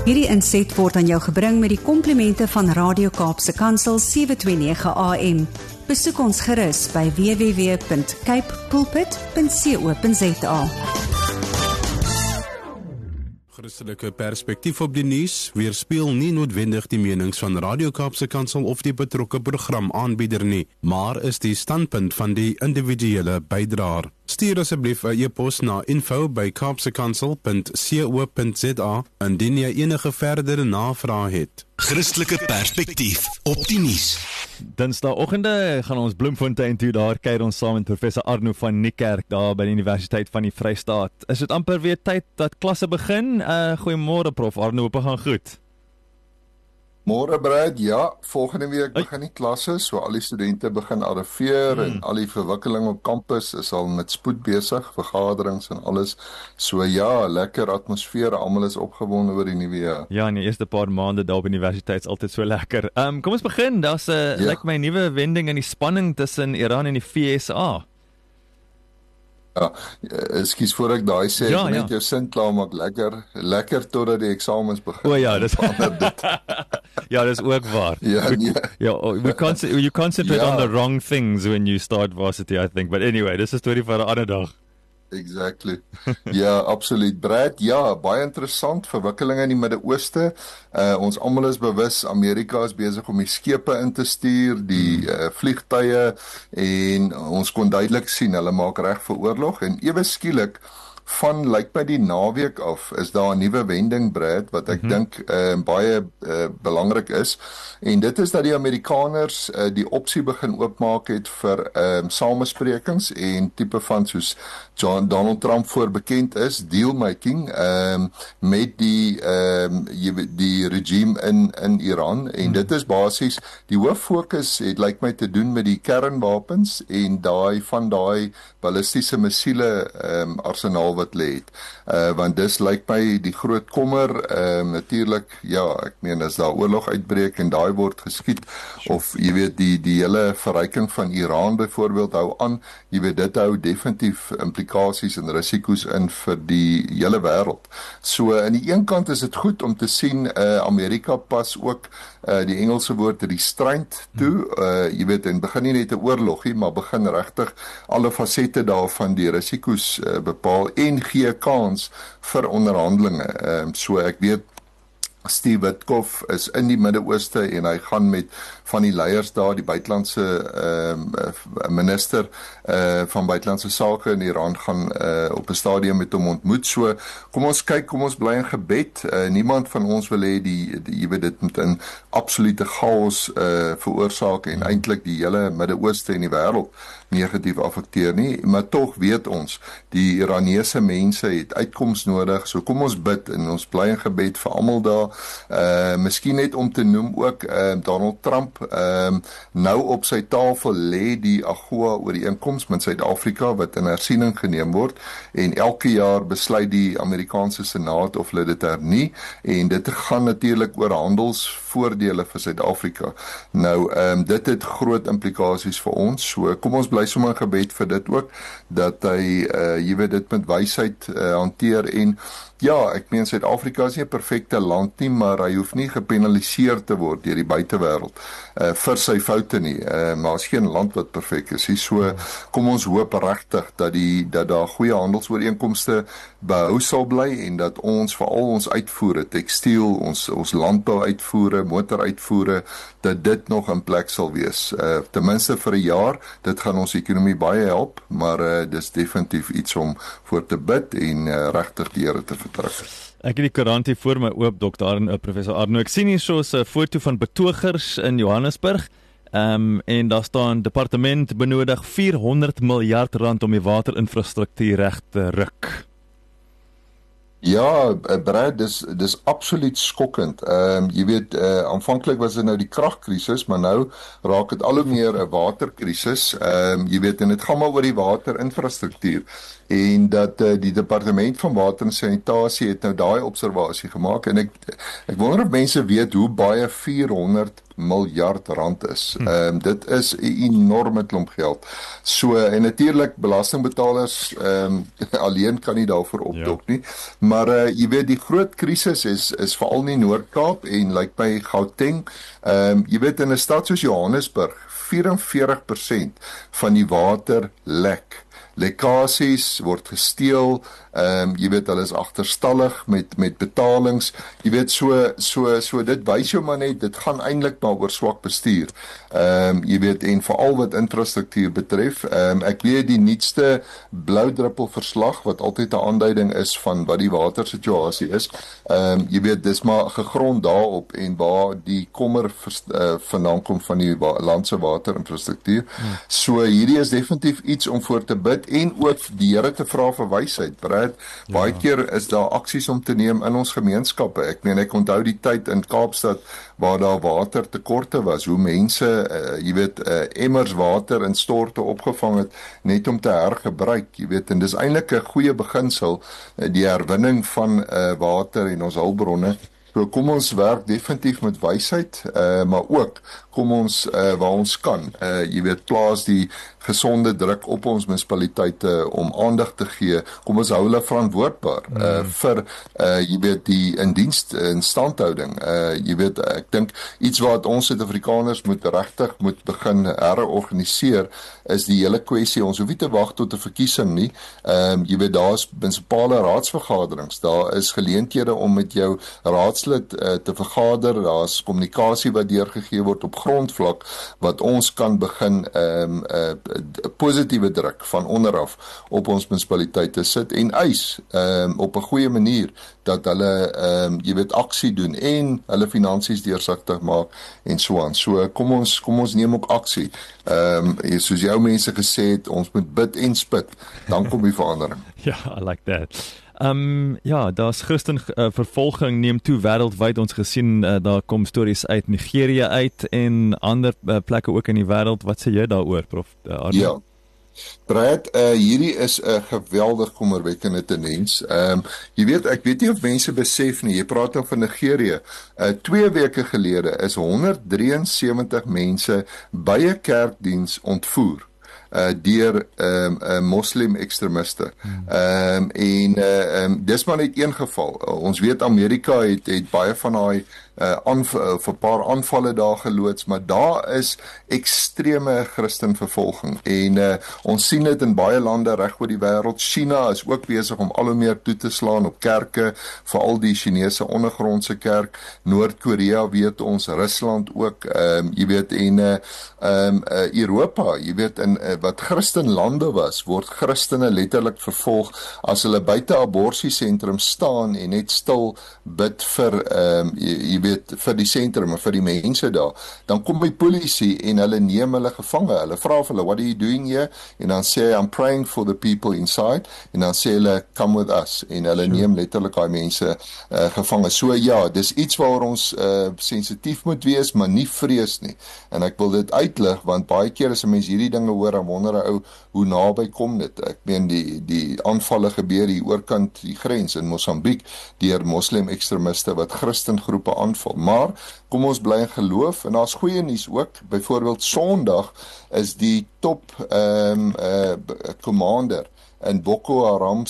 Hierdie inset word aan jou gebring met die komplimente van Radio Kaapse Kansel 729 AM. Besoek ons gerus by www.capepulpit.co.za. Christelike perspektief op die nuus weerspieël nie noodwendig die menings van Radio Kaapse Kansel of die betrokke programaanbieder nie, maar is die standpunt van die individuele bydraer. Stuur asseblief 'n e-pos na info@capsekansel.co.za indien jy enige verdere navrae het. Christelike perspektief op die nuus. Dinsdagoggende gaan ons Bloemfontein toe, daar kuier ons saam met professor Arno van Niekerk daar by die Universiteit van die Vrystaat. Is dit amper weer tyd dat klasse begin? Goeiemôre prof Arno, hoop gaan goed. Môre Brad, ja, volgende week begin die klasse, so al die studente begin arriveer en al die verwikkeling op kampus is al met spoed besig, vergaderings en alles. So ja, lekker atmosfeer, almal is opgewonde oor die nuwe jaar. Ja, in die eerste paar maande daar op universiteit is altyd so lekker. Kom ons begin, daar's 'n lyk my nuwe wending in die spanning tussen Iran en die VSA. Ja, ekskuus voor ek daai sê, ja, net jou sin klaar maak, lekker totdat die eksamens begin. O ja, dis ja, dis ook waar. Ja, nee. You concentrate on the wrong things when you start varsity, I think. But anyway, dis 'n storie vir 'n ander dag. Exactly. Ja, absoluut. Brad, ja, baie interessant, verwikkelinge in die Midde-Ooste. Ons almal is bewus, Amerika is besig om die skepe in te stuur, die vliegtuie, en ons kon duidelik sien, hulle maak reg vir oorlog, en ewe skielik, van lyk by die naweek af, is daar 'n nuwe wending, Brad, wat ek dink baie belangrik is, en dit is dat die Amerikaners die opsie begin oopmaak het vir samesprekings en tipe van soos Donald Trump voorbekend is, dealmaking met die regime in Iran, en dit is basies, die hooffokus het lyk my te doen met die kernwapens en daai ballistiese missiele arsenaal wat lê het. Want dis lyk my die groot kommer, natuurlik, ja, ek meen as daar oorlog uitbreek en daai word geskiet, of jy weet die hele verryking van Iran byvoorbeeld hou aan, jy weet dit hou definitief implikasies en risiko's in vir die hele wêreld. So aan die een kant is dit goed om te sien, Amerika pas ook die Engelse woord restraint toe, jy weet, en begin nie net 'n oorlog nie, maar begin regtig alle fasette daarvan die risiko's bepaal en gee kans vir onderhandelinge. So ek weet Steve Witkoff is in die Midde-Ooste en hy gaan met van die leiers daar, die buitelandse minister van buitelandse sake in Iran gaan op 'n stadium met hom ontmoet. So kom ons kyk, kom ons bly in gebed. Niemand van ons wil hê jy weet dit moet in absolute chaos veroorsaak en eintlik die hele Midde-Ooste en die wêreld negatief affekteer nie, maar tog weet ons, die Iranese mense het uitkoms nodig, so kom ons bid en ons bly in gebed vir almal daar. Miskien net om te noem ook, Donald Trump, nou op sy tafel lê die AGOA ooreenkoms met Suid-Afrika wat in hersiening geneem word, en elke jaar besluit die Amerikaanse Senaat of hulle dit hernie, en dit gaan natuurlik oor handelsvoordele vir Suid-Afrika. Nou, dit het groot implikasies vir ons, so kom ons bly sommer in gebed vir dit ook, dat hy, jy weet, dit met wysheid hanteer, en ja, ek meen Suid-Afrika is nie 'n perfekte land nie, maar hy hoef nie gepenaliseer te word deur die buitewêreld vir sy foute nie, maar is geen land wat perfek is nie. So kom ons hoop regtig dat daar goeie handelsooreenkomste behou sal bly, en dat ons veral ons uitvoere, tekstiel, ons landbou uitvoere, motoruitvoere, dat dit nog in plek sal wees, ten minste vir 'n jaar. Dit gaan ons ekonomie baie help, maar dis definitief iets om voor te bid en regtig die Here te vertrou. Ek het die koerant hier voor my oop, professor Arno. Ek sien hier so 'n foto van betogers in Johannesburg, en daar staan, departement benodig 400 miljard rand om die waterinfrastruktuur reg te ruk. Ja, Brad, dis absoluut skokkend. Jy weet, aanvanklik was dit nou die kragkrisis, maar nou raak dit al hoe meer 'n waterkrisis. Jy weet, en dit gaan maar oor die waterinfrastruktuur. En dat die departement van water en sanitasie het nou daai observasie gemaak, en ek wonder of mense weet hoe baie 400 miljard rand is. Dit is 'n enorme klomp geld. So, en natuurlik belastingbetalers alleen kan nie daarvoor opdok nie. Maar jy weet, die groot krisis is veral in die Noord-Kaap en lyk by Gauteng. Jy weet, in 'n stad soos Johannesburg, 44% van die water lek. Lekkasies word gesteel, jy weet, hulle is agterstallig met betalings, jy weet, so dit wys jou maar net, dit gaan eintlik maar oor swak bestuur, jy weet, en veral wat infrastruktuur betref, ek weet die nuutste bloudruppel verslag, wat altyd 'n aanduiding is van wat die watersituasie is, jy weet, dis maar gegrond daarop, en waar die kommer vandaan kom van die landse waterinfrastruktuur, so hierdie is definitief iets om voor te bid, en ook die Here te vra vir wysheid. Baie keer is daar aksies om te neem in ons gemeenskappe. Ek onthou die tyd in Kaapstad waar daar watertekorte was, hoe mense, jy weet, emmers water in storte opgevang het, net om te hergebruik, jy weet, en dis eintlik 'n goeie beginsel, die herwinning van water en ons hulpbronne. So kom ons werk definitief met wysheid, maar ook kom ons waar ons kan, jy weet, plaas die gesonde druk op ons munisipaliteite om aandag te gee, kom ons hou hulle verantwoordbaar vir, jy weet, die instandhouding, jy weet, ek dink iets wat ons Suid-Afrikaners moet begin herorganiseer, is die hele kwessie, ons hoef nie te wag tot 'n verkiesing nie, jy weet, daar is munisipale raadsvergaderings, daar is geleenthede om met jou raadslid te vergader, daar is kommunikasie wat deurgegee word op grondvlak, wat ons kan begin positiewe druk van onderaf op ons munisipaliteite sit en eis op 'n goeie manier dat hulle jy weet, aksie doen en hulle finansies deursigtig maak en so aan. So kom ons neem ook aksie. Soos jou mense gesê het, ons moet bid en spit, dan kom die verandering. Ja, I like that. Ja, daar's Christen vervolging neem toe wêreldwyd. Ons gesien daar kom stories uit Nigerië uit en ander plekke ook in die wêreld. Wat sê jy daaroor, Prof? Ja. Brad, hierdie is 'n geweldig kommerwekkende tendens. Jy weet, ek weet nie of mense besef nie, jy praat nou van Nigerië. 2 weke gelede is 173 mense by 'n kerkdiens ontvoer deur moslim ekstremiste. Dis maar net een geval. Ons weet Amerika het baie van daai vir 'n paar aanvalle daar geloods, maar daar is ekstreme Christenvervolging en ons sien dit in baie lande reg oor die wêreld. China is ook besig om al hoe meer toe te slaan op kerke, veral die Chinese ondergrondse kerk. Noord-Korea weet ons, Rusland ook, jy weet, en Europa, jy weet, in wat Christenlande was, word Christene letterlik vervolg as hulle buite aborsiesentrum staan en net stil bid vir jy weet, vir die sentrum en vir die mense daar. Dan kom die polisie en hulle neem hulle gevange. Hulle vra vir hulle, what are you doing here? En dan sê hy, I'm praying for the people inside. En dan sê hulle, come with us. En hulle neem letterlik daai mense gevange. So ja, dis iets waar ons sensitief moet wees, maar nie vrees nie. En ek wil dit uitlig, want baie keer as 'n mens hierdie dinge hoor, dan wonder 'n ou, hoe naby kom dit? Ek meen, die aanvalle gebeur hier oorkant die grens in Mosambiek deur moslim ekstremiste wat Christengroepe aanval. Maar kom ons bly in geloof en daar's goeie nuus ook. Byvoorbeeld Sondag is die top commander in Boko Haram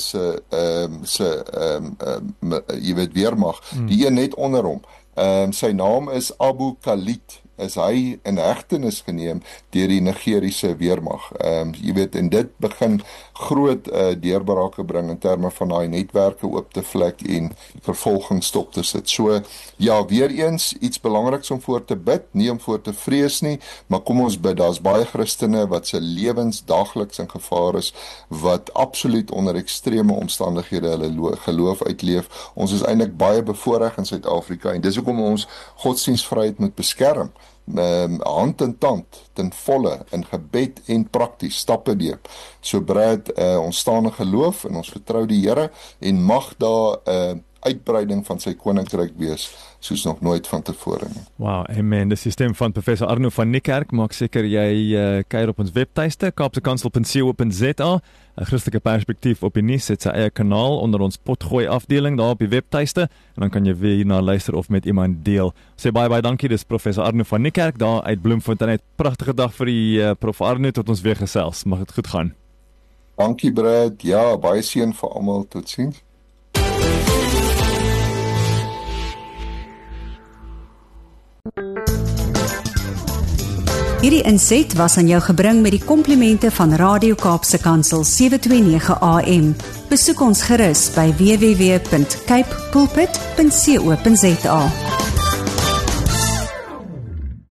jy weet, weermag, die een net onder hom. Sy naam is Abu Khalid. Is hy in hegtenis geneem deur die Nigeriese weermag. Jy weet, en dit begin groot deurbrake bring in terme van daai netwerke oop te vlek en vervolging stop te sit. So ja, weer eens iets belangriks om voor te bid, nie om voor te vrees nie, maar kom ons bid. Daar's baie Christene wat se lewens daagliks in gevaar is, wat absoluut onder ekstreme omstandighede hulle geloof uitleef. Ons is eintlik baie bevoordeel in Suid-Afrika en dis hoekom ons godsdienstvryheid moet beskerm. Hand in tand, ten volle, in gebed en prakties, stappe neem. So Brad, ons staan in geloof en ons vertrou die Here en mag daar uitbreiding van sy koninkryk wees soos nog nooit vantevore nie. Wow, amen. Dis die stem van professor Arno van Niekerk. Maak seker jy kuier op ons webtuiste kaapsekansel.co.za. 'n Christelike perspektief op die nuus het sy eie kanaal onder ons potgooi afdeling daar op die webtuiste en dan kan jy weer hierna luister of met iemand deel. Sê baie dankie, dis professor Arno van Niekerk daar uit Bloemfontein. Pragtige dag vir die prof Arno, tot ons weer gesels. Mag dit goed gaan. Dankie Brad. Ja, baie seën vir almal. Totsiens. Hierdie inset was aan jou gebring met die komplimente van Radio Kaapse Kansel 729 AM. Besoek ons gerus by www.cape pulpit.co.za.